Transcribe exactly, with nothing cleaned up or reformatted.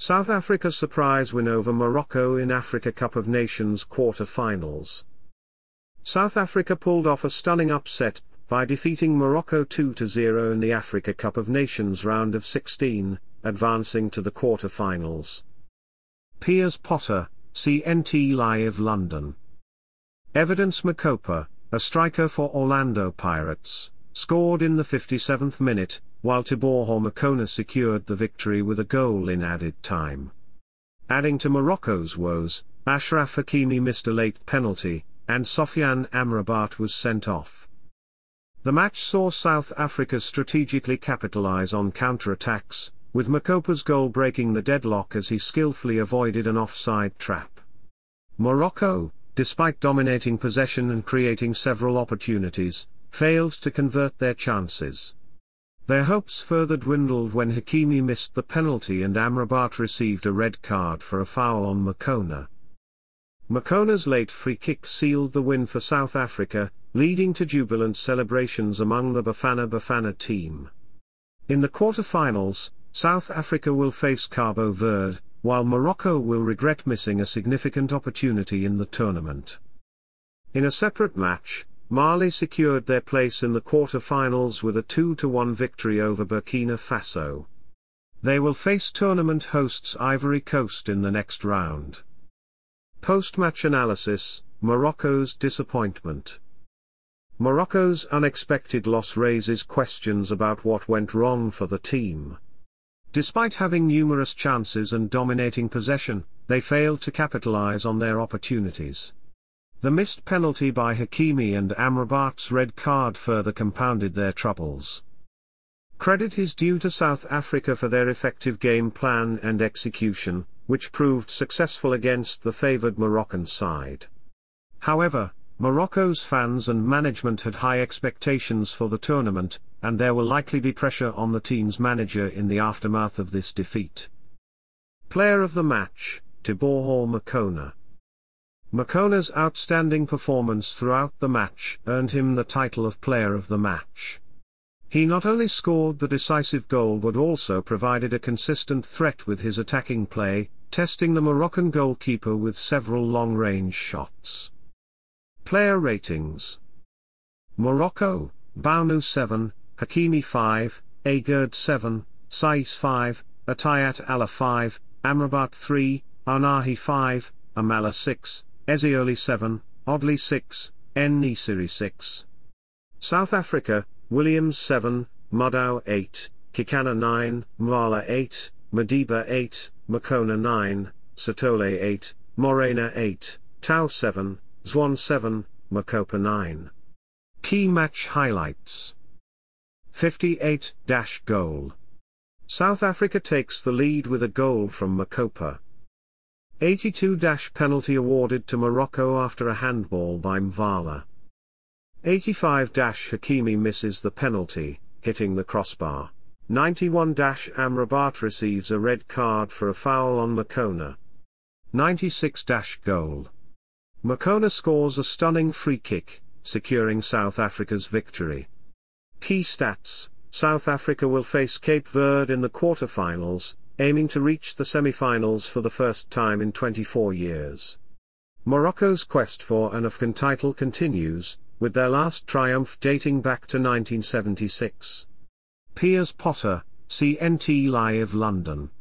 South Africa's surprise win over Morocco in Africa Cup of Nations quarter-finals. South Africa pulled off a stunning upset by defeating Morocco two to zero in the Africa Cup of Nations round of sixteen, advancing to the quarter-finals. Piers Potter, C N T Live London. Evidence Makopa, a striker for Orlando Pirates, scored in the fifty-seventh minute, while Teboho Makona secured the victory with a goal in added time. Adding to Morocco's woes, Achraf Hakimi missed a late penalty, and Sofiane Amrabat was sent off. The match saw South Africa strategically capitalise on counter-attacks, with Makopa's goal breaking the deadlock as he skillfully avoided an offside trap. Morocco, despite dominating possession and creating several opportunities, failed to convert their chances. Their hopes further dwindled when Hakimi missed the penalty and Amrabat received a red card for a foul on Makona. Makona's late free kick sealed the win for South Africa, leading to jubilant celebrations among the Bafana Bafana team. In the quarter-finals, South Africa will face Cabo Verde, while Morocco will regret missing a significant opportunity in the tournament. In a separate match, Mali secured their place in the quarter-finals with a two to one victory over Burkina Faso. They will face tournament hosts Ivory Coast in the next round. Post-match analysis, Morocco's disappointment. Morocco's unexpected loss raises questions about what went wrong for the team. Despite having numerous chances and dominating possession, they failed to capitalize on their opportunities. The missed penalty by Hakimi and Amrabat's red card further compounded their troubles. Credit is due to South Africa for their effective game plan and execution, which proved successful against the favored Moroccan side. However, Morocco's fans and management had high expectations for the tournament, and there will likely be pressure on the team's manager in the aftermath of this defeat. Player of the match, Teboho Makona. Makona's outstanding performance throughout the match earned him the title of Player of the Match. He not only scored the decisive goal but also provided a consistent threat with his attacking play, testing the Moroccan goalkeeper with several long-range shots. Player ratings. Morocco, Bounou seven, Hakimi five, Agerd seven, Saiss five, Atayat Allah five, Amrabat three, Arnahi five, Amala six, Ezeoli seven, Odley six, En-Nesyri six. South Africa, Williams seven, Mudau eight, Kikana nine, Mwala eight, Madiba eight, Makona nine, Sitole eight, Morena eight, Tau seven, Zwan seven, Makopa nine. Key match highlights. fifty-eight goal. South Africa takes the lead with a goal from Makopa. eighty-two penalty awarded to Morocco after a handball by Mvala. eighty-five Hakimi misses the penalty, hitting the crossbar. ninety-one Amrabat receives a red card for a foul on Makona. ninety-six goal. Makona scores a stunning free kick, securing South Africa's victory. Key stats: South Africa will face Cape Verde in the quarter-finals, aiming to reach the semi-finals for the first time in twenty-four years. Morocco's quest for an African title continues, with their last triumph dating back to nineteen seventy-six. Piers Potter, C N T Live London.